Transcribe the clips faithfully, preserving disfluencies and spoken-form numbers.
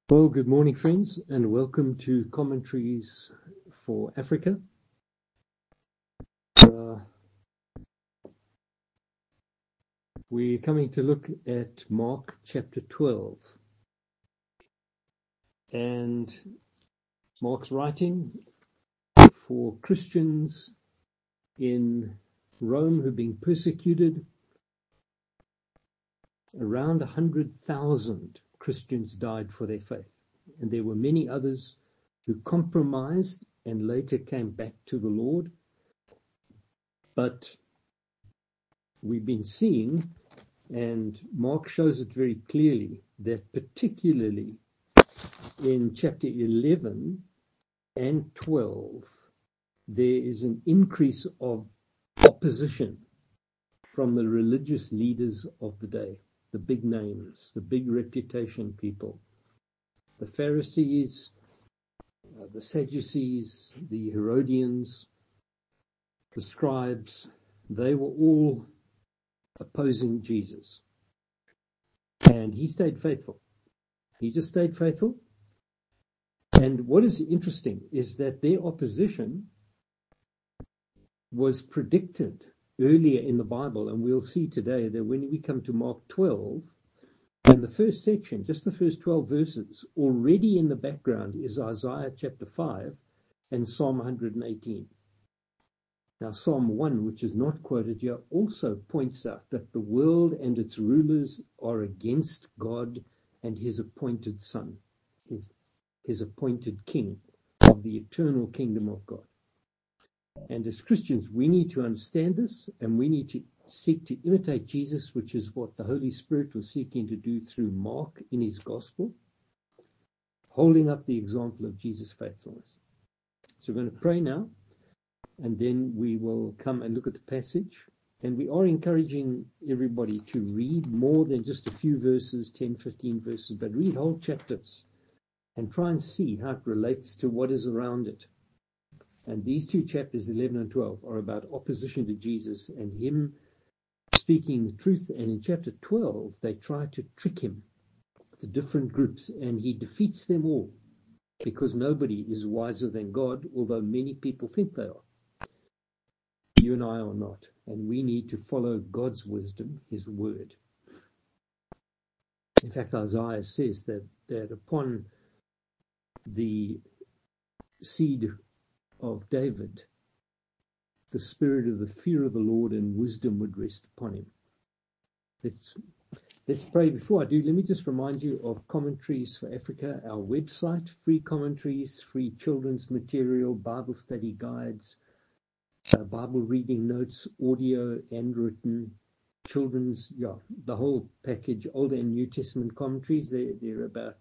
Well, good morning, friends, and welcome to Commentaries for Africa. Uh, we're coming to look at Mark chapter twelve. And Mark's writing for Christians in Rome who've been persecuted. Around one hundred thousand Christians died for their faith. And there were many others who compromised and later came back to the Lord. But we've been seeing, and Mark shows it very clearly, that particularly in chapter eleven and twelve, there is an increase of opposition from the religious leaders of the day, the big names, the big reputation people, the Pharisees, uh, the Sadducees, the Herodians, the scribes. They were all opposing Jesus. And he stayed faithful. He just stayed faithful. And what is interesting is that their opposition was predicted earlier in the Bible. And we'll see today that when we come to Mark twelve, in the first section, just the first twelve verses, already in the background is Isaiah chapter five and Psalm one hundred eighteen. Now, Psalm one, which is not quoted here, also points out that the world and its rulers are against God and his appointed Son, his, his appointed King of the eternal kingdom of God. And as Christians, we need to understand this, and we need to seek to imitate Jesus, which is what the Holy Spirit was seeking to do through Mark in his gospel, holding up the example of Jesus' faithfulness. So we're going to pray now, and then we will come and look at the passage. And we are encouraging everybody to read more than just a few verses, ten, fifteen verses, but read whole chapters and try and see how it relates to what is around it. And these two chapters, eleven and twelve, are about opposition to Jesus and him speaking the truth. And in chapter twelve, they try to trick him, the different groups, and he defeats them all because nobody is wiser than God, although many people think they are. You and I are not, and we need to follow God's wisdom, his word. In fact, Isaiah says that, that upon the seed of David, the spirit of the fear of the Lord and wisdom would rest upon him. Let's, let's pray. Before I do, let me just remind you of Commentaries for Africa, our website, free commentaries, free children's material, Bible study guides, Uh, Bible reading notes, audio and written, children's, yeah, the whole package, Old and New Testament commentaries. There, there are about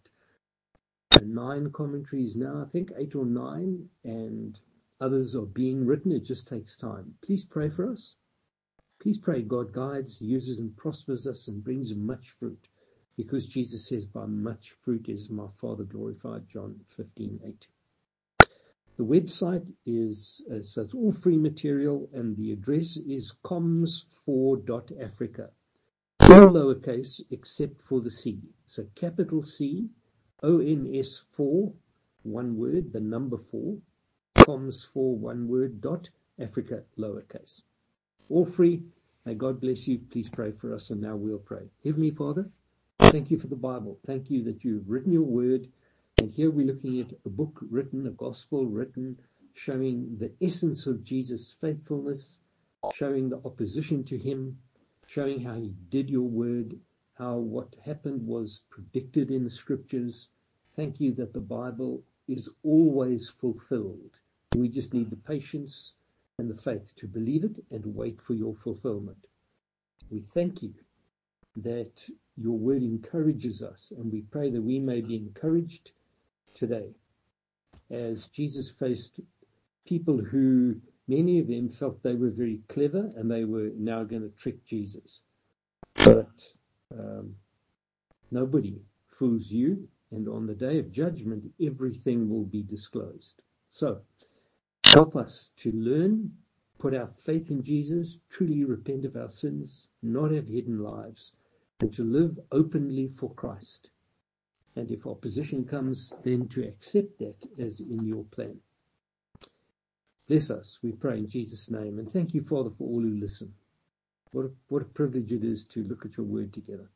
nine commentaries now, I think, eight or nine, and others are being written. It just takes time. Please pray for us. Please pray God guides, uses and prospers us and brings much fruit, because Jesus says, by much fruit is my Father glorified, John fifteen eight. The website is, uh, so it's all free material, and the address is coms four dot africa. All lowercase except for the C. So capital C, O M S four, one word, the number four, coms four, one word, dot Africa, lowercase. All free. May God bless you. Please pray for us, and now we'll pray. Heavenly Father, thank you for the Bible. Thank you that you've written your word. And here we're looking at a book written, a gospel written, showing the essence of Jesus' faithfulness, showing the opposition to him, showing how he did your word, how what happened was predicted in the scriptures. Thank you that the Bible is always fulfilled. We just need the patience and the faith to believe it and wait for your fulfillment. We thank you that your word encourages us, and we pray that we may be encouraged today, as Jesus faced people who, many of them felt they were very clever and they were now going to trick Jesus. But um, nobody fools you, and on the day of judgment, everything will be disclosed. So help us to learn, put our faith in Jesus, truly repent of our sins, not have hidden lives, and to live openly for Christ. And if opposition comes, then to accept that as in your plan. Bless us, we pray in Jesus' name. And thank you, Father, for all who listen. What a, what a privilege it is to look at your word together.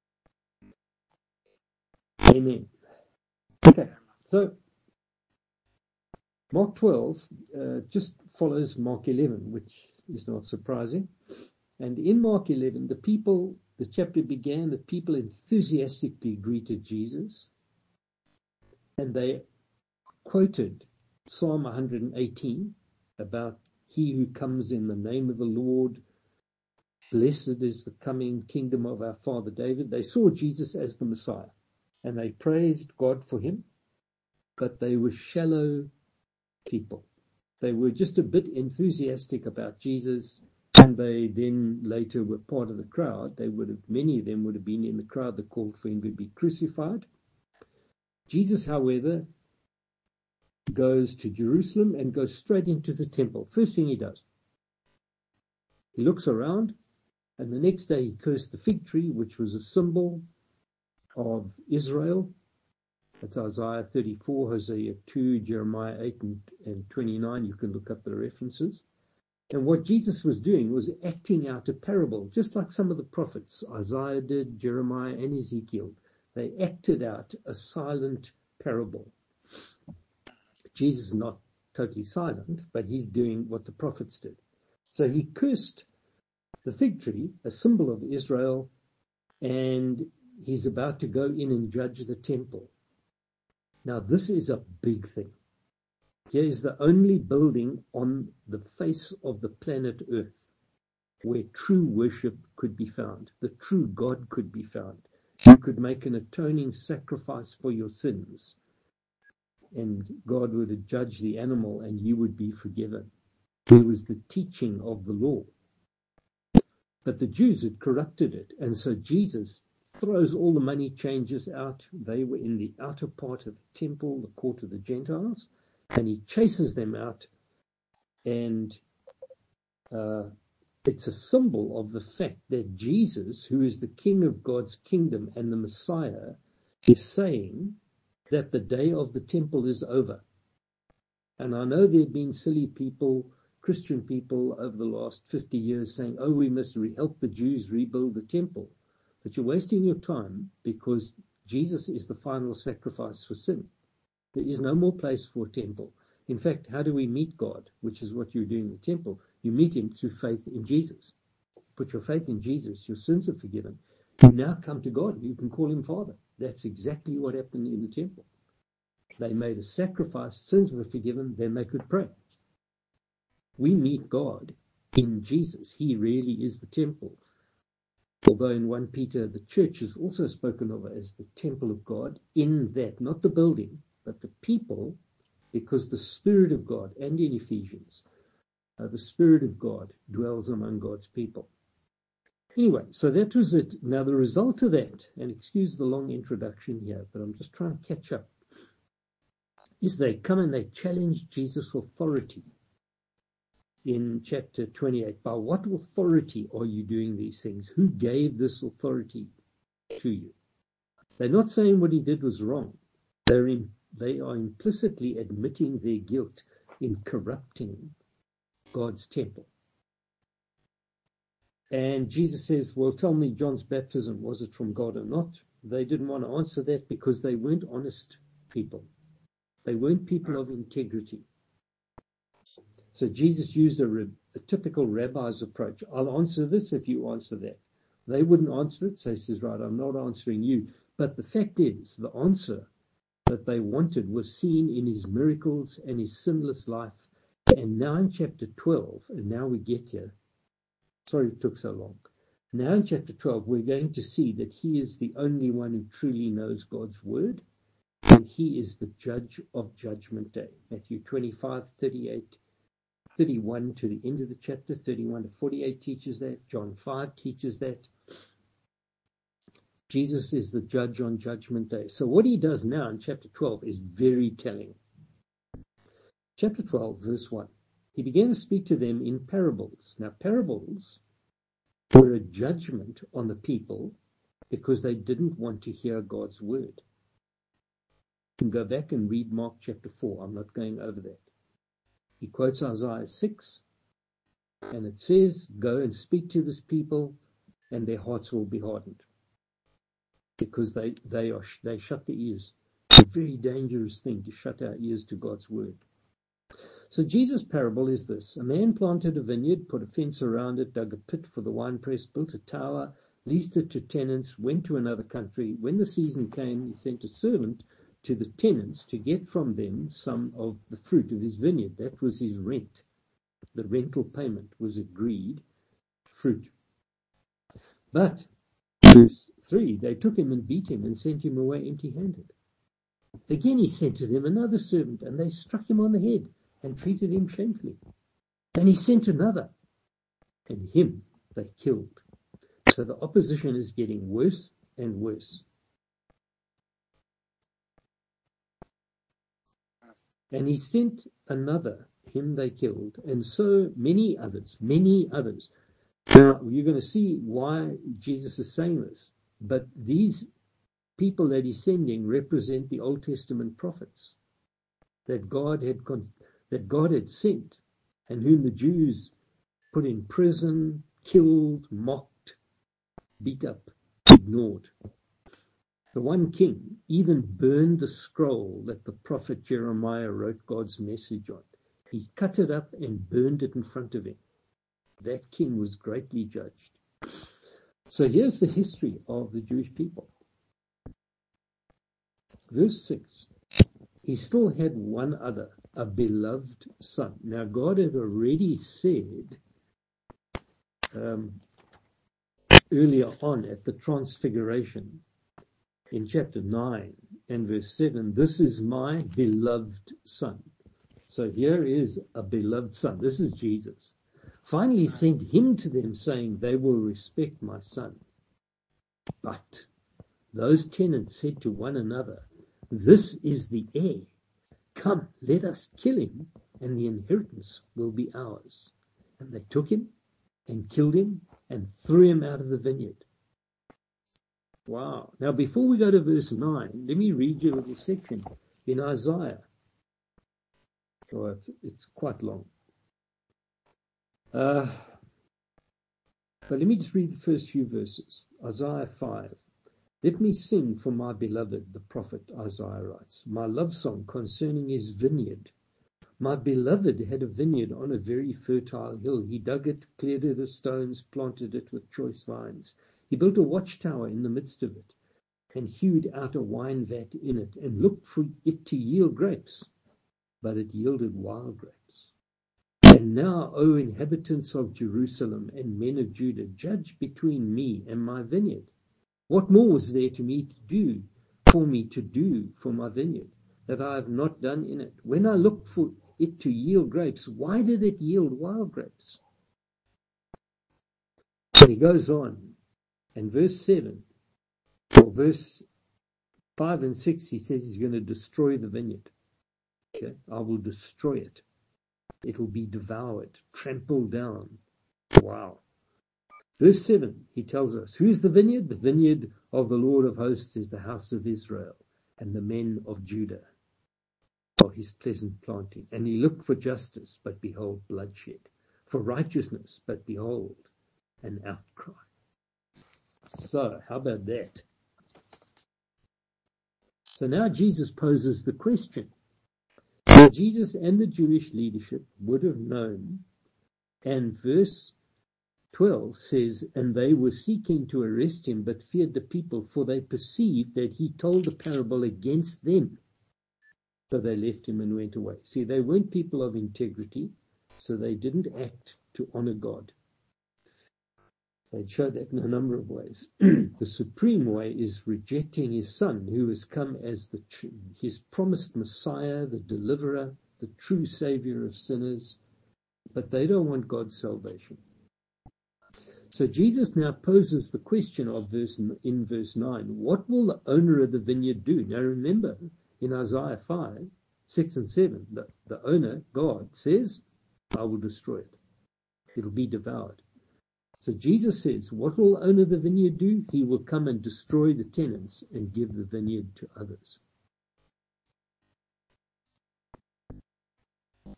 Amen. Okay, so Mark twelve uh, just follows Mark eleven, which is not surprising. And in Mark eleven, the people, the chapter began, the people enthusiastically greeted Jesus. And they quoted Psalm one hundred eighteen about he who comes in the name of the Lord. Blessed is the coming kingdom of our father David. They saw Jesus as the Messiah, and they praised God for him, but they were shallow people. They were just a bit enthusiastic about Jesus, and they then later were part of the crowd. They would have, many of them would have been in the crowd that called for him to be crucified. Jesus, however, goes to Jerusalem and goes straight into the temple. First thing he does, he looks around, and the next day he cursed the fig tree, which was a symbol of Israel. That's Isaiah thirty-four, Hosea two, Jeremiah eight and, and twenty-nine. You can look up the references. And what Jesus was doing was acting out a parable, just like some of the prophets, Isaiah did, Jeremiah and Ezekiel. They acted out a silent parable. Jesus is not totally silent, but he's doing what the prophets did. So he cursed the fig tree, a symbol of Israel, and he's about to go in and judge the temple. Now, this is a big thing. Here is the only building on the face of the planet Earth where true worship could be found, the true God could be found. You could make an atoning sacrifice for your sins, and God would judge the animal and you would be forgiven. There was the teaching of the law. But the Jews had corrupted it, and so Jesus throws all the money changers out. They were in the outer part of the temple, the court of the Gentiles, and he chases them out, and uh, it's a symbol of the fact that Jesus, who is the King of God's kingdom and the Messiah, is saying that the day of the temple is over. And I know there have been silly people, Christian people over the last fifty years saying, oh, we must re- help the Jews rebuild the temple. But you're wasting your time, because Jesus is the final sacrifice for sin. There is no more place for a temple. In fact, how do we meet God, which is what you're doing in the temple? You meet him through faith in Jesus. Put your faith in Jesus, your sins are forgiven. You now come to God. You can call him Father. That's exactly what happened in the temple. They made a sacrifice, sins were forgiven, then they could pray. We meet God in Jesus. He really is the temple. Although in First Peter, the church is also spoken of as the temple of God, in that, not the building, but the people, because the Spirit of God, and in Ephesians, uh, the Spirit of God dwells among God's people. Anyway, so that was it. Now the result of that, and excuse the long introduction here, but I'm just trying to catch up, is they come and they challenge Jesus' authority in chapter twenty-eight. By what authority are you doing these things? Who gave this authority to you? They're not saying what he did was wrong. They're in, they are implicitly admitting their guilt in corrupting God's temple. And Jesus says, well, tell me, John's baptism, was it from God or not? They didn't want to answer that because they weren't honest people. They weren't people of integrity. So Jesus used a, a typical rabbi's approach. I'll answer this if you answer that. They wouldn't answer it, so he says, right, I'm not answering you. But the fact is, the answer that they wanted was seen in his miracles and his sinless life. And now in chapter twelve, and now we get here, sorry it took so long. Now in chapter twelve, we're going to see that he is the only one who truly knows God's word, and he is the judge of judgment day. Matthew twenty-five, thirty-eight, thirty-one to the end of the chapter, thirty-one to forty-eight teaches that. John five teaches that. Jesus is the judge on judgment day. So what he does now in chapter twelve is very telling. Chapter twelve, verse one. He began to speak to them in parables. Now, parables were a judgment on the people because they didn't want to hear God's word. You can go back and read Mark chapter four. I'm not going over that. He quotes Isaiah six, and it says, go and speak to this people, and their hearts will be hardened. Because they, they, are, they shut their ears. It's a very dangerous thing to shut our ears to God's word. So Jesus' parable is this. A man planted a vineyard, put a fence around it, dug a pit for the winepress, built a tower, leased it to tenants, went to another country. When the season came, he sent a servant to the tenants to get from them some of the fruit of his vineyard. That was his rent. The rental payment was agreed fruit. But, verse three, they took him and beat him and sent him away empty-handed. Again he sent to them another servant, and they struck him on the head and treated him shamefully. And he sent another, and him they killed. So the opposition is getting worse and worse. And he sent another, him they killed, and so many others, many others. Now, you're going to see why Jesus is saying this, but these people that he's sending represent the Old Testament prophets that God had con- that God had sent, and whom the Jews put in prison, killed, mocked, beat up, ignored. The one king even burned the scroll that the prophet Jeremiah wrote God's message on. He cut it up and burned it in front of him. That king was greatly judged. So here's the history of the Jewish people. Verse six. He still had one other, a beloved son. Now God had already said um, earlier on at the Transfiguration, in chapter nine and verse seven, this is my beloved son. So here is a beloved son. This is Jesus. Finally, he sent him to them, saying, they will respect my son. But those tenants said to one another, this is the heir. Come, let us kill him, and the inheritance will be ours. And they took him and killed him and threw him out of the vineyard. Wow. Now, before we go to verse nine, let me read you a little section in Isaiah. Oh, it's, it's quite long. Uh, but let me just read the first few verses. Isaiah five. Let me sing for my beloved, the prophet Isaiah writes, my love song concerning his vineyard. My beloved had a vineyard on a very fertile hill. He dug it, cleared it of stones, planted it with choice vines. He built a watchtower in the midst of it, and hewed out a wine vat in it, and looked for it to yield grapes, but it yielded wild grapes. And now, O inhabitants of Jerusalem and men of Judah, judge between me and my vineyard. What more was there to me to do, for me to do for my vineyard, that I have not done in it? When I looked for it to yield grapes, why did it yield wild grapes? But he goes on, and verse seven, or verse five and six, he says he's going to destroy the vineyard. Okay, I will destroy it. It will be devoured, trampled down. Wow. Verse seven, he tells us, who's the vineyard? The vineyard of the Lord of hosts is the house of Israel, and the men of Judah are his pleasant planting. And he looked for justice, but behold, bloodshed. For righteousness, but behold, an outcry. So, how about that? So now Jesus poses the question. Now Jesus and the Jewish leadership would have known, and verse twelve says, and they were seeking to arrest him, but feared the people, for they perceived that he told a parable against them. So they left him and went away. See, they weren't people of integrity, so they didn't act to honor God. They showed that in a number of ways. The supreme way is rejecting his son, who has come as the his promised Messiah, the deliverer, the true savior of sinners, but they don't want God's salvation. So Jesus now poses the question of verse in verse nine, what will the owner of the vineyard do? Now remember, in Isaiah five, six and seven, the, the owner, God, says, I will destroy it. It'll be devoured. So Jesus says, what will the owner of the vineyard do? He will come and destroy the tenants and give the vineyard to others.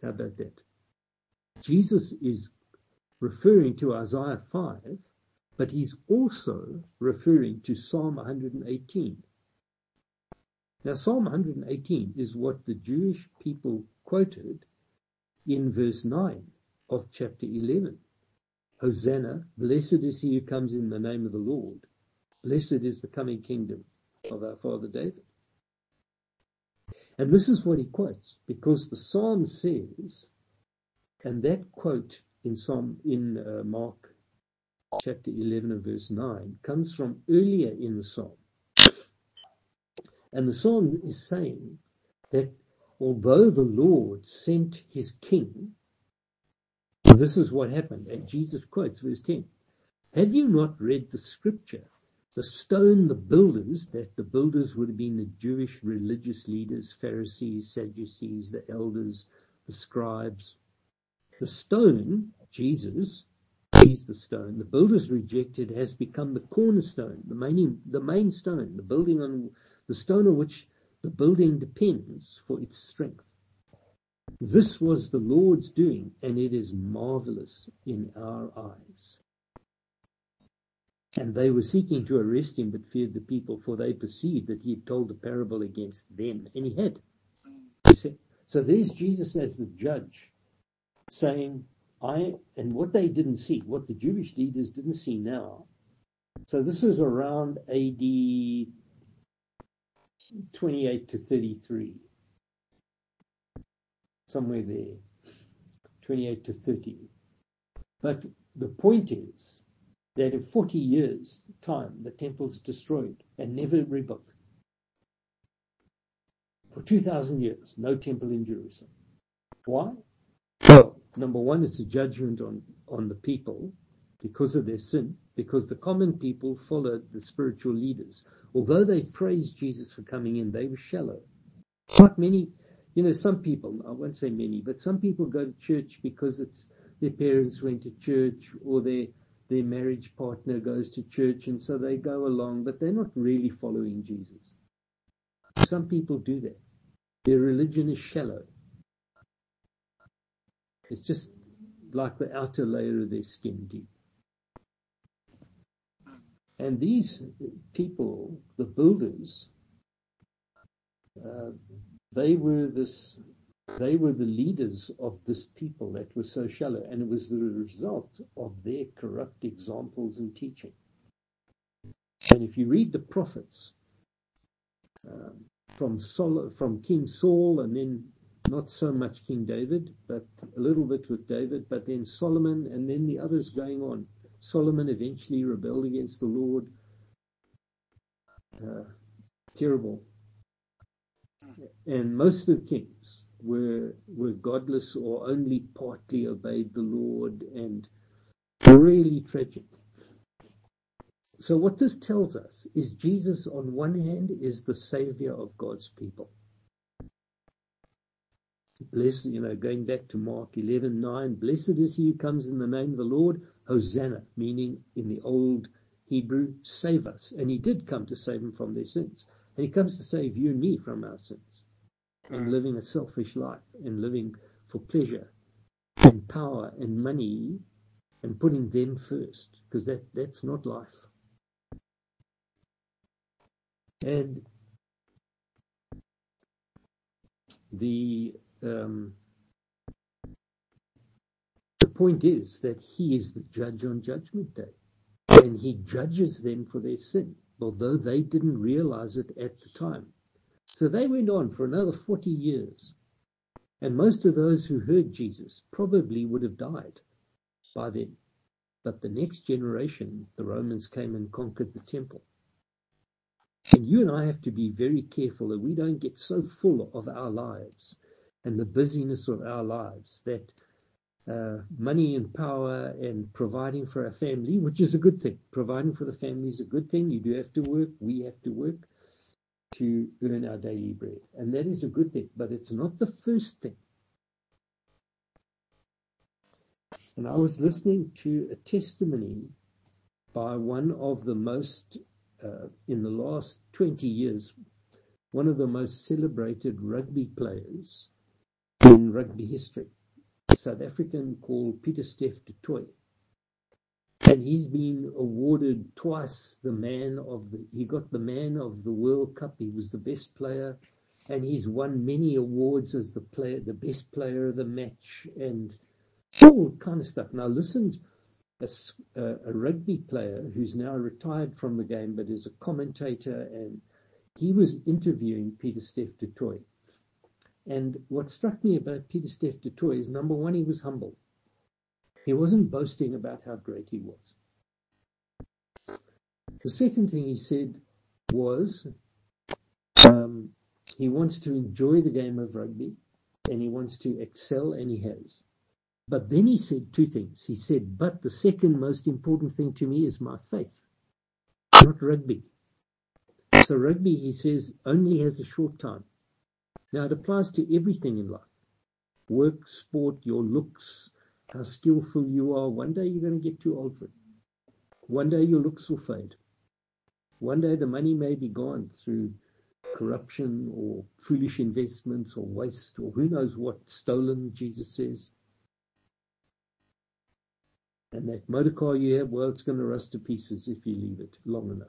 How about that? Jesus is referring to Isaiah five, but he's also referring to Psalm one hundred eighteen. Now, Psalm one hundred eighteen is what the Jewish people quoted in verse nine of chapter eleven. Hosanna, blessed is he who comes in the name of the Lord. Blessed is the coming kingdom of our father David. And this is what he quotes, because the Psalm says, and that quote in Psalm in uh, Mark chapter eleven and verse nine comes from earlier in the Psalm. And the Psalm is saying that although the Lord sent his king, this is what happened. And Jesus quotes verse ten. Have you not read the scripture? The stone, the builders, that the builders would have been the Jewish religious leaders, Pharisees, Sadducees, the elders, the scribes. The stone, Jesus, he's the stone, the builders rejected, has become the cornerstone, the main, the main stone, the building on the stone on which the building depends for its strength. This was the Lord's doing, and it is marvelous in our eyes. And they were seeking to arrest him, but feared the people, for they perceived that he had told a parable against them, and he had. You see? So there's Jesus as the judge, saying, I, and what they didn't see, what the Jewish leaders didn't see now. So this is around A D twenty-eight to thirty-three. Somewhere there. twenty-eight to thirty. But the point is that in forty years' time, the temple's destroyed and never rebuilt. For two thousand years, no temple in Jerusalem. Why? Well, number one, it's a judgment on, on the people because of their sin, because the common people followed the spiritual leaders. Although they praised Jesus for coming in, they were shallow. Not many, you know, some people, I won't say many, but some people go to church because it's their parents went to church, or their their marriage partner goes to church, and so they go along, but they're not really following Jesus. Some people do that. Their religion is shallow. It's just like the outer layer of their skin deep. And these people, the builders, uh, they were this, they were the leaders of this people that were so shallow, and it was the result of their corrupt examples and teaching. And if you read the prophets, um, from Sol- from King Saul, and then not so much King David, but a little bit with David, but then Solomon, and then the others going on. Solomon eventually rebelled against the Lord. Uh, terrible. And most of the kings were were godless or only partly obeyed the Lord, and really tragic. So what this tells us is Jesus, on one hand, is the savior of God's people. Blessed, you know, going back to Mark eleven nine, blessed is he who comes in the name of the Lord, Hosanna, meaning in the old Hebrew, save us. And he did come to save them from their sins. And he comes to save you and me from our sins, and living a selfish life, and living for pleasure and power and money, and putting them first, because that, that's not life. And the um, the point is that he is the judge on Judgment Day, and he judges them for their sin, although they didn't realize it at the time. So they went on for another forty years, and most of those who heard Jesus probably would have died by then. But the next generation, the Romans came and conquered the temple. And you and I have to be very careful that we don't get so full of our lives and the busyness of our lives that uh, money and power and providing for our family, which is a good thing. Providing for the family is a good thing. You do have to work. We have to work to earn our daily bread. And that is a good thing, but it's not the first thing. And I was listening to a testimony by one of the most, uh, in the last twenty years, one of the most celebrated rugby players in rugby history, a South African called Pieter-Steph du Toit. And he's been awarded twice the man of the, he got the man of the World Cup. He was the best player, and he's won many awards as the player, the best player of the match, and all kind of stuff. Now, listen, a, a rugby player who's now retired from the game, but is a commentator, and he was interviewing Pieter-Steph du Toit. And what struck me about Pieter-Steph du Toit is, number one, he was humble. He wasn't boasting about how great he was. The second thing he said was um, he wants to enjoy the game of rugby, and he wants to excel, and he has. But then he said two things. He said, but the second most important thing to me is my faith, not rugby. So rugby, he says, only has a short time. Now, it applies to everything in life. Work, sport, your looks, how skillful you are. One day you're going to get too old for it. One day your looks will fade. One day the money may be gone through corruption or foolish investments or waste or who knows what, stolen, Jesus says. And that motor car you have, well, it's going to rust to pieces if you leave it long enough.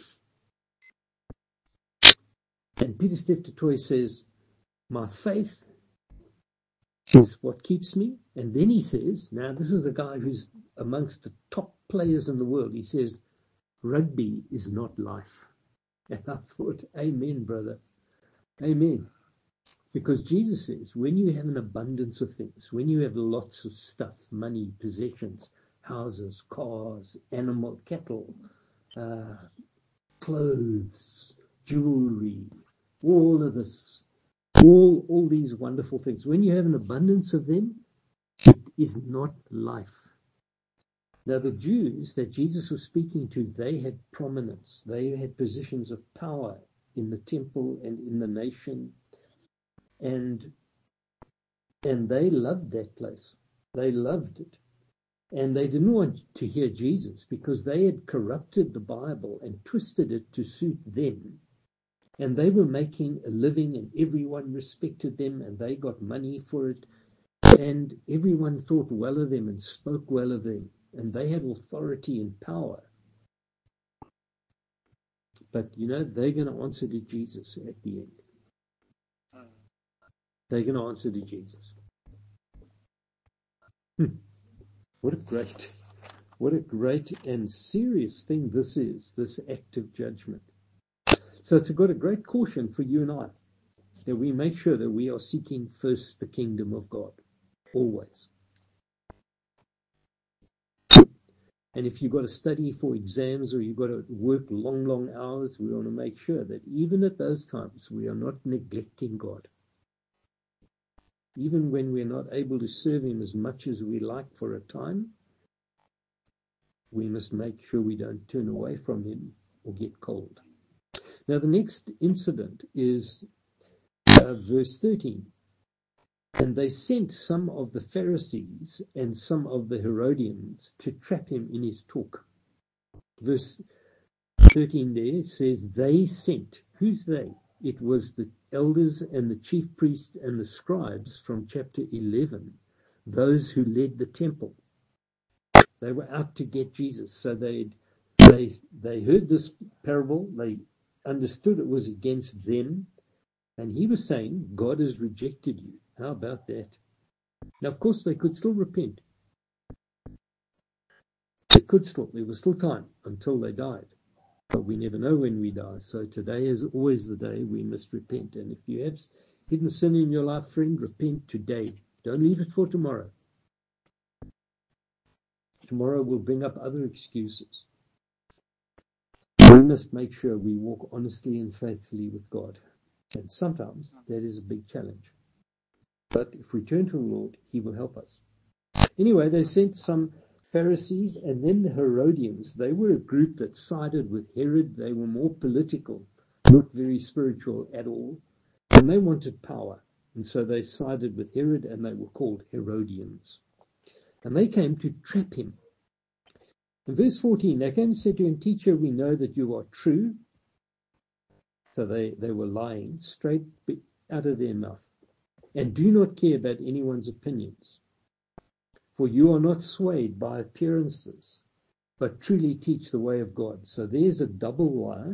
And Pieter-Steph du Toit says, my faith is what keeps me. And then he says, now this is a guy who's amongst the top players in the world. He says, rugby is not life. And I thought, amen, brother. Amen. Because Jesus says, when you have an abundance of things, when you have lots of stuff, money, possessions, houses, cars, animal, cattle, uh, clothes, jewelry, all of this, all, all these wonderful things, when you have an abundance of them, it is not life. Now, the Jews that Jesus was speaking to, they had prominence. They had positions of power in the temple and in the nation. And, and they loved that place. They loved it. And they didn't want to hear Jesus because they had corrupted the Bible and twisted it to suit them. And they were making a living, and everyone respected them, and they got money for it. And everyone thought well of them and spoke well of them. And they had authority and power. But, you know, they're going to answer to Jesus at the end. They're going to answer to Jesus. Hmm. What a great, what a great and serious thing this is, this act of judgment. So it's got a great caution for you and I, that we make sure that we are seeking first the kingdom of God, always. And if you've got to study for exams or you've got to work long, long hours, we want to make sure that even at those times we are not neglecting God. Even when we're not able to serve him as much as we like for a time, we must make sure we don't turn away from him or get cold. Now, the next incident is uh, verse thirteen. And they sent some of the Pharisees and some of the Herodians to trap him in his talk. Verse thirteen there says they sent. Who's they? It was the elders and the chief priests and the scribes from chapter eleven, those who led the temple. They were out to get Jesus. So they they they heard this parable. They understood it was against them. And he was saying, God has rejected you. How about that? Now, of course, they could still repent. They could still. There was still time until they died. But we never know when we die. So today is always the day we must repent. And if you have hidden sin in your life, friend, repent today. Don't leave it for tomorrow. Tomorrow will bring up other excuses. We must make sure we walk honestly and faithfully with God. And sometimes that is a big challenge. But if we turn to the Lord, he will help us. Anyway, they sent some Pharisees and then the Herodians. They were a group that sided with Herod. They were more political, not very spiritual at all. And they wanted power. And so they sided with Herod, and they were called Herodians. And they came to trap him. In verse fourteen, they came and said to him, Teacher, we know that you are true. So they, they were lying straight out of their mouth. and do not care about anyone's opinions. For you are not swayed by appearances, but truly teach the way of God. So there's a double lie,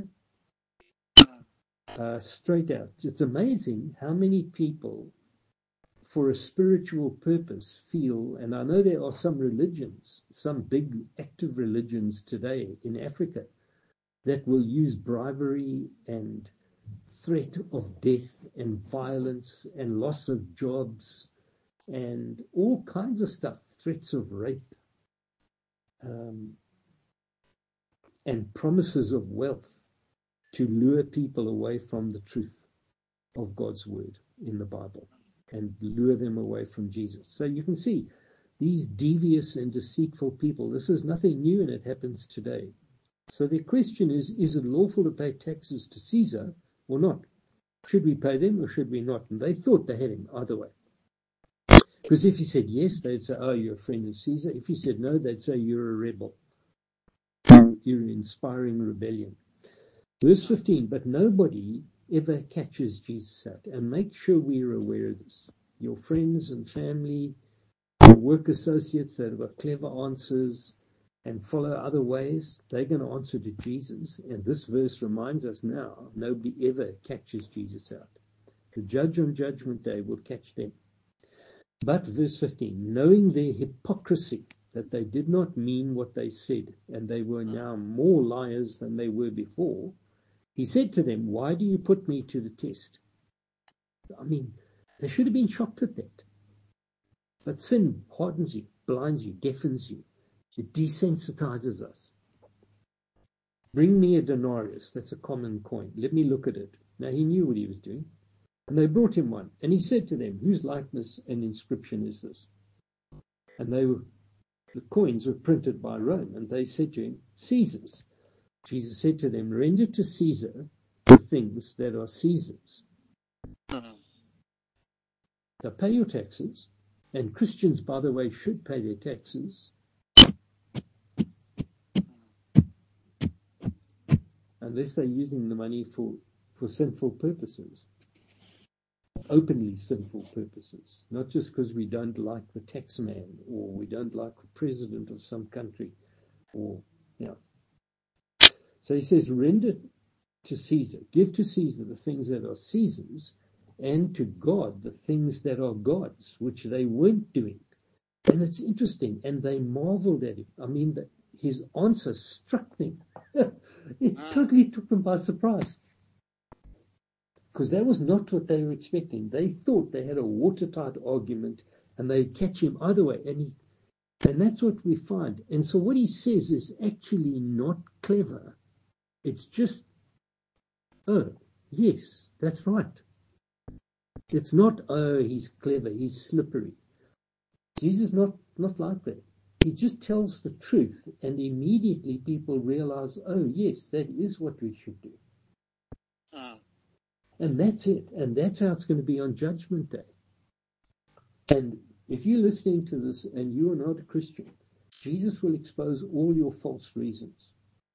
uh, straight out. It's amazing how many people, for a spiritual purpose, feel, and I know there are some religions, some big active religions today in Africa, that will use bribery and threat of death and violence and loss of jobs and all kinds of stuff, threats of rape, um, and promises of wealth to lure people away from the truth of God's word in the Bible and lure them away from Jesus. So you can see these devious and deceitful people, this is nothing new, and it happens today. So the question is, is it lawful to pay taxes to Caesar or not? Should we pay them or should we not? And they thought they had him either way. Because if he said yes, they'd say, oh, you're a friend of Caesar. If he said no, they'd say you're a rebel. You're inspiring rebellion. Verse fifteen, but nobody ever catches Jesus out. And make sure we're aware of this. Your friends and family, your work associates that have got clever answers and follow other ways, they're going to answer to Jesus. And this verse reminds us now, nobody ever catches Jesus out. The judge on Judgment Day will catch them. But, verse fifteen, knowing their hypocrisy, that they did not mean what they said, and they were now more liars than they were before, he said to them, why do you put me to the test? I mean, they should have been shocked at that. But sin hardens you, blinds you, deafens you. It desensitizes us. Bring me a denarius, that's a common coin. Let me look at it. Now he knew what he was doing. And they brought him one. And he said to them, whose likeness and inscription is this? And they were, the coins were printed by Rome. And they said to him, Caesar's. Jesus said to them, render to Caesar the things that are Caesar's. So pay your taxes. And Christians, by the way, should pay their taxes. Unless they're using the money for, for sinful purposes. Openly sinful purposes. Not just because we don't like the tax man or we don't like the president of some country. Or, you know. So he says, render to Caesar. Give to Caesar the things that are Caesar's, and to God the things that are God's, which they weren't doing. And it's interesting. And they marveled at him. I mean, the, his answer struck them. It totally took them by surprise. Because that was not what they were expecting. They thought they had a watertight argument and they'd catch him either way. And he, and that's what we find. And so what he says is actually not clever. It's just, oh, yes, that's right. It's not, oh, he's clever, he's slippery. Jesus is not, not like that. He just tells the truth, and immediately people realize, oh, yes, that is what we should do. Mm. And that's it. And that's how it's going to be on Judgment Day. And if you're listening to this and you are not a Christian, Jesus will expose all your false reasons.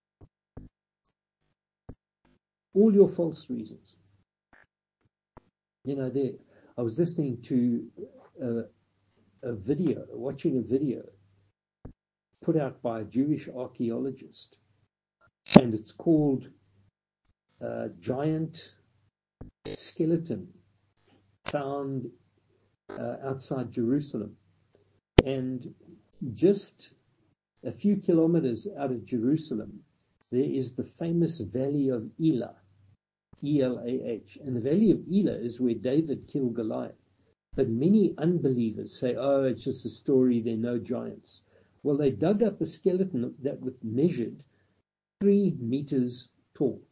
All your false reasons. You know, there, I was listening to a, a video, watching a video put out by a Jewish archaeologist, and it's called uh, Giant Skeleton Found uh, Outside Jerusalem. And just a few kilometers out of Jerusalem, there is the famous Valley of Elah, E L A H. And the Valley of Elah is where David killed Goliath. But many unbelievers say, oh, it's just a story, there are no giants. Well, they dug up a skeleton that was measured three meters tall.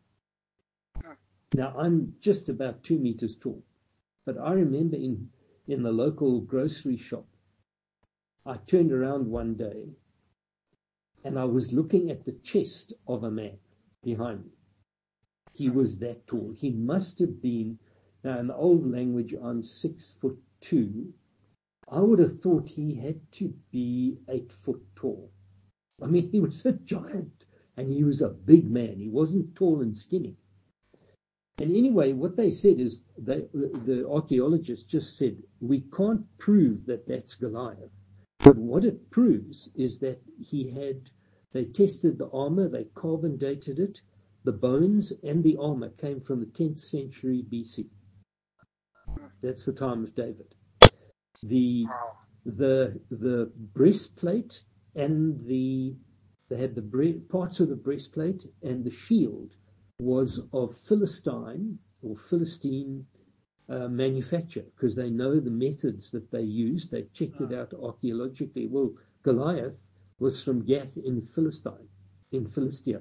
Now, I'm just about two meters tall. But I remember in, in the local grocery shop, I turned around one day and I was looking at the chest of a man behind me. He was that tall. He must have been, now in the old language, I'm six foot two. I would have thought he had to be eight foot tall. I mean, he was a giant and he was a big man. He wasn't tall and skinny. And anyway, what they said is, they, the archaeologists just said, we can't prove that that's Goliath. But what it proves is that he had, they tested the armor, they carbon dated it, the bones and the armor came from the tenth century B C. That's the time of David. The the the breastplate and the they had the bre- parts of the breastplate and the shield was of Philistine or Philistine uh, manufacture, because they know the methods that they used. They checked it out archaeologically. Well, Goliath was from Gath in Philistine, in Philistia.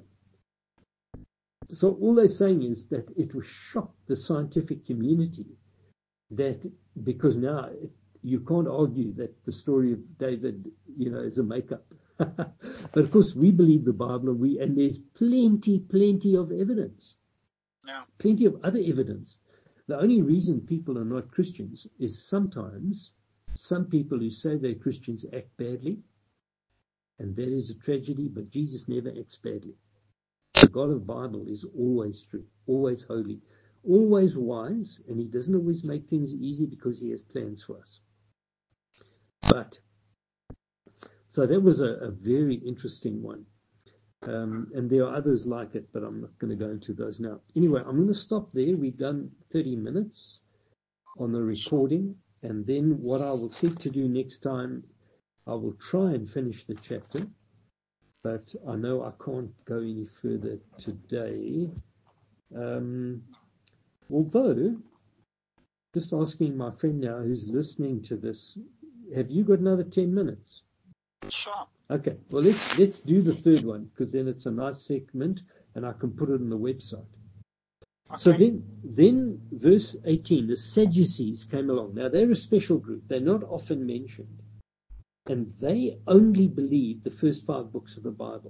So all they're saying is that it was shocked the scientific community, that because now it, you can't argue that the story of David, you know, is a make-up. But of course we believe the Bible, and we and there's plenty, plenty of evidence. Yeah. Plenty of other evidence. The only reason people are not Christians is sometimes some people who say they're Christians act badly, and that is a tragedy, but Jesus never acts badly. The God of the Bible is always true, always holy, always wise, and he doesn't always make things easy because he has plans for us. But, so that was a, a very interesting one. Um, and there are others like it, but I'm not going to go into those now. Anyway, I'm going to stop there. We've done thirty minutes on the recording, and then what I will seek to do next time, I will try and finish the chapter, but I know I can't go any further today. Um, although, just asking my friend now who's listening to this, have you got another ten minutes? Sure. Okay, well, let's let's do the third one, because then it's a nice segment and I can put it on the website. Okay. So then, then verse eighteen, the Sadducees came along. Now, they're a special group. They're not often mentioned. And they only believe the first five books of the Bible.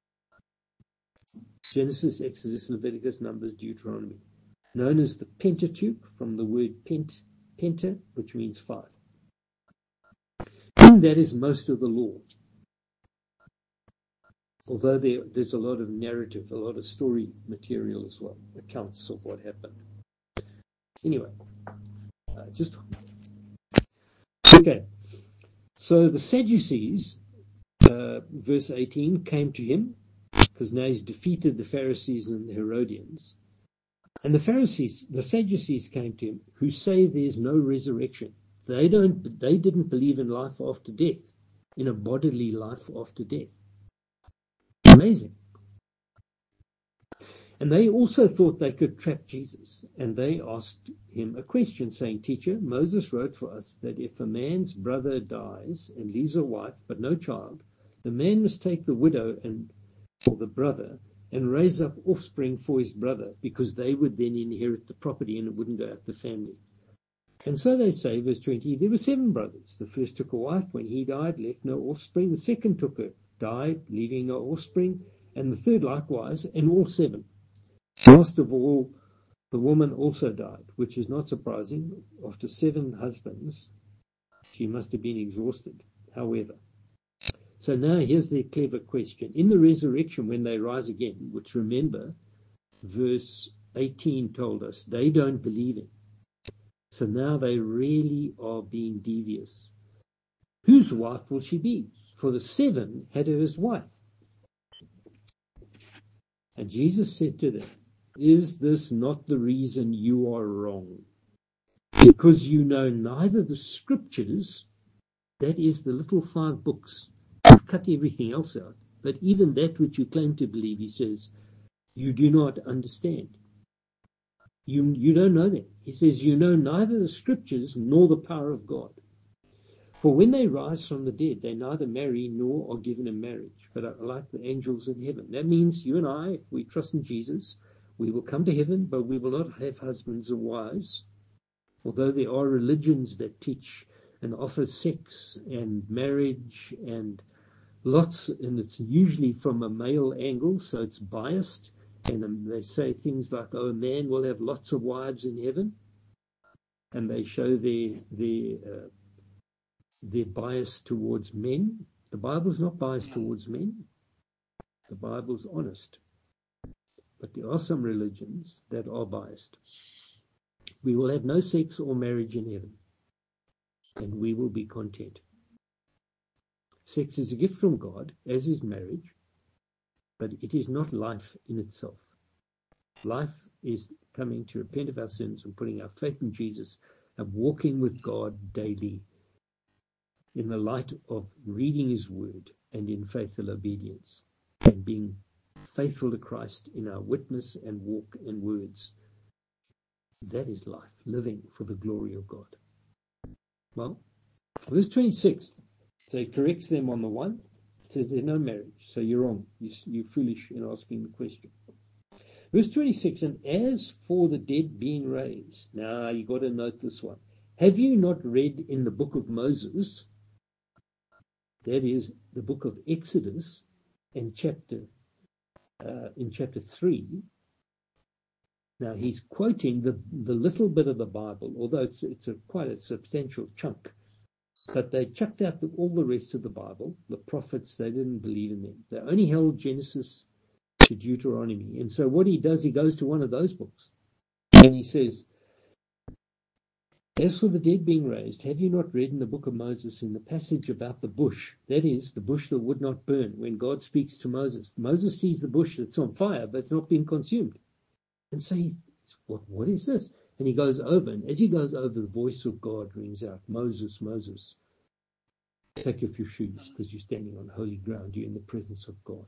Genesis, Exodus, Leviticus, Numbers, Deuteronomy. Known as the Pentateuch, from the word pent, penta, which means five. And that is most of the law. Although there, there's a lot of narrative, a lot of story material as well, accounts of what happened. Anyway, uh, just... Okay, so the Sadducees, uh, verse eighteen, came to him, because now he's defeated the Pharisees and the Herodians. And the Pharisees, the Sadducees came to him, who say there's no resurrection. They don't, they didn't believe in life after death, in a bodily life after death. Amazing. And they also thought they could trap Jesus. And they asked him a question, saying, Teacher, Moses wrote for us that if a man's brother dies and leaves a wife but no child, the man must take the widow and or the brother and raise up offspring for his brother, because they would then inherit the property and it wouldn't go out the family. And so they say, verse twenty, there were seven brothers. The first took a wife. When he died, left no offspring. The second took her, died, leaving no offspring. And the third likewise, and all seven. Last of all, the woman also died, which is not surprising. After seven husbands, she must have been exhausted. However, so now here's the clever question. In the resurrection, when they rise again, which remember, verse eighteen told us, they don't believe in. So now they really are being devious. Whose wife will she be? For the seven had her as wife. And Jesus said to them, is this not the reason you are wrong? Because you know neither the scriptures, that is the little five books, you've cut everything else out, but even that which you claim to believe, he says, you do not understand. You, you don't know that. He says, you know neither the scriptures nor the power of God. For when they rise from the dead, they neither marry nor are given in marriage, but are like the angels in heaven. That means you and I, if we trust in Jesus, we will come to heaven, but we will not have husbands or wives. Although there are religions that teach and offer sex and marriage and lots, and it's usually from a male angle, so it's biased. And um, they say things like, oh, a man will have lots of wives in heaven. And they show their, their, uh, their bias towards men. The Bible's not biased towards men. The Bible's honest. but there are some religions that are biased. We will have no sex or marriage in heaven, and we will be content. Sex is a gift from God, as is marriage, but it is not life in itself. Life is coming to repent of our sins and putting our faith in Jesus and walking with God daily in the light of reading his word and in faithful obedience and being faithful to Christ in our witness and walk and words. That is life, living for the glory of God. Well, verse twenty-six, so he corrects them on the one, says there's no marriage, so you're wrong, you, you're foolish in asking the question. Verse twenty-six, and as for the dead being raised, now you got to note this one. Have you not read in the book of Moses, that is the book of Exodus, and chapter uh, in chapter three? Now he's quoting the the little bit of the Bible, although it's it's a quite a substantial chunk. But they chucked out the, all the rest of the Bible. The prophets, they didn't believe in them. They only held Genesis to Deuteronomy. And so what he does, he goes to one of those books. And he says, as for the dead being raised, have you not read in the book of Moses in the passage about the bush? That is, the bush that would not burn. When God speaks to Moses, Moses sees the bush that's on fire, but it's not being consumed. And so he, what, what is this? And he goes over, and as he goes over, the voice of God rings out, Moses, Moses, take off your shoes, because you're standing on holy ground. You're in the presence of God.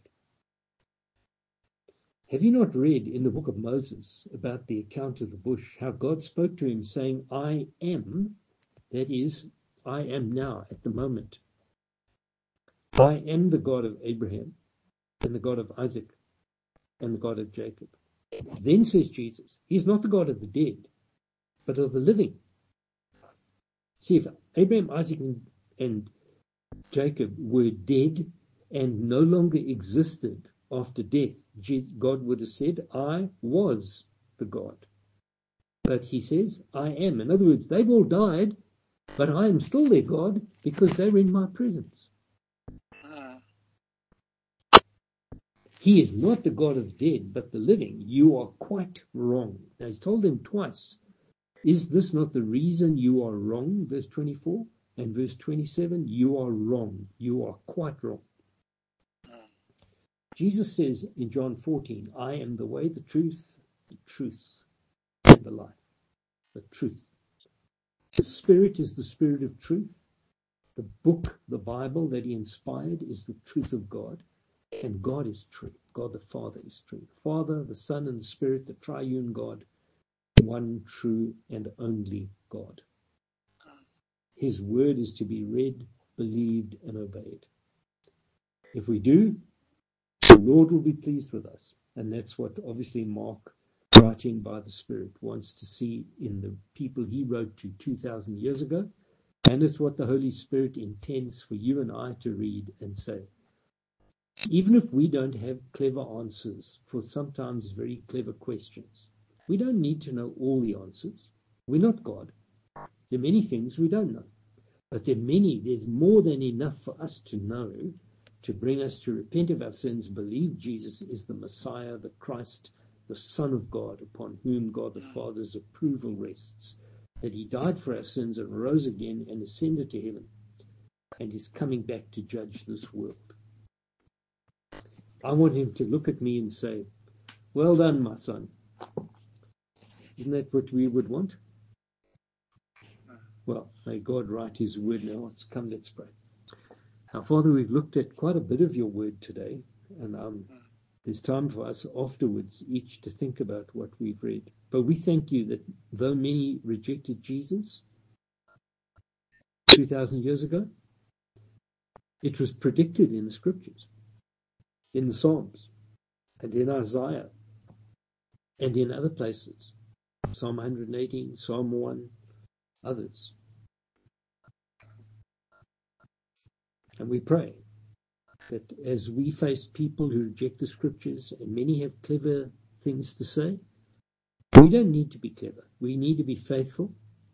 Have you not read in the book of Moses about the account of the bush, how God spoke to him saying, I am, that is, I am now at the moment. I am the God of Abraham and the God of Isaac and the God of Jacob. Then says Jesus, he's not the God of the dead, but of the living. See, if Abraham, Isaac, and, and Jacob were dead and no longer existed after death, God would have said, I was the God. But he says, I am. In other words, they've all died, but I am still their God because they're in my presence. He is not the God of the dead, but the living. You are quite wrong. Now he's told them twice, is this not the reason you are wrong? Verse twenty-four and verse twenty-seven, you are wrong. You are quite wrong. Jesus says in John fourteen, I am the way, the truth, the truth, and the life. The truth. The Spirit is the Spirit of truth. The book, the Bible that he inspired, is the truth of God. And God is true. God the Father is true. Father, the Son, and the Spirit, the triune God, one true and only God. His word is to be read, believed, and obeyed. If we do, the Lord will be pleased with us. And that's what obviously Mark, writing by the Spirit, wants to see in the people he wrote to two thousand years ago. And it's what the Holy Spirit intends for you and I to read and say. Even if we don't have clever answers for sometimes very clever questions, we don't need to know all the answers. We're not God. There are many things we don't know. But there are many, there's more than enough for us to know to bring us to repent of our sins, believe Jesus is the Messiah, the Christ, the Son of God, upon whom God the Father's approval rests, that he died for our sins and rose again and ascended to heaven, and is coming back to judge this world. I want him to look at me and say, well done, my son. Isn't that what we would want? Well, may God write his word now. Let's come, let's pray. Now, Father, we've looked at quite a bit of your word today, and um, there's time for us afterwards each to think about what we've read. But we thank you that though many rejected Jesus two thousand years ago, it was predicted in the scriptures, in the Psalms, and in Isaiah, and in other places. Psalm one eighteen, Psalm one, others. And we pray that as we face people who reject the scriptures, and many have clever things to say, we don't need to be clever. We need to be faithful.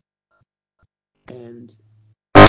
And uh,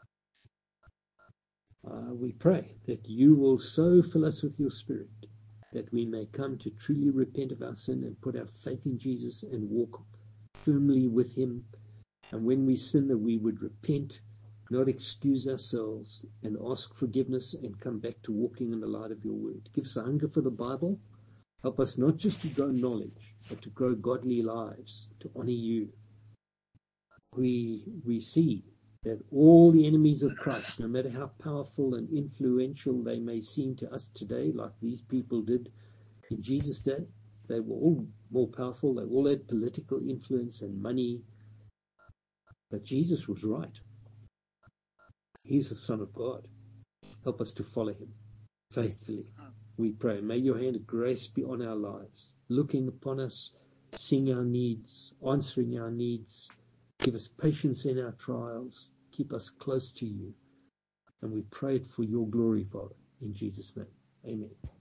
we pray that you will so fill us with your Spirit that we may come to truly repent of our sin and put our faith in Jesus and walk firmly with him. And when we sin, that we would repent, not excuse ourselves, and ask forgiveness and come back to walking in the light of your word. Give us a hunger for the Bible. Help us not just to grow knowledge, but to grow godly lives, to honor you. We, we see that all the enemies of Christ, no matter how powerful and influential they may seem to us today, like these people did in Jesus' day, they were all more powerful. They all had political influence and money. But Jesus was right. He's the Son of God. Help us to follow him faithfully. We pray. May your hand of grace be on our lives, looking upon us, seeing our needs, answering our needs. Give us patience in our trials. Keep us close to you. And we pray it for your glory, Father, in Jesus' name. Amen.